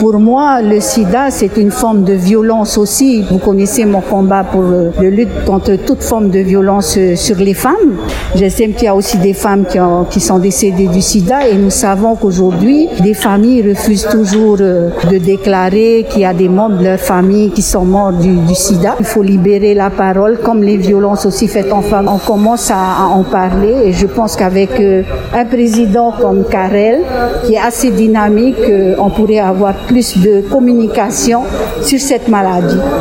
Pour moi, le sida, c'est une forme de violence aussi. Vous connaissez mon combat pour la lutte contre toute forme de violence sur les femmes. J'estime qu'il y a aussi des femmes qui sont décédées du sida et nous savons qu'aujourd'hui, des familles refusent toujours de déclarer qu'il y a des membres de leur famille qui sont morts du sida. Il faut libérer la parole, comme les violences aussi faites en femmes. On commence à en parler et je pense qu'avec un président comme Karel, qui est assez dynamique, on pourrait avoir plus de communication sur cette maladie.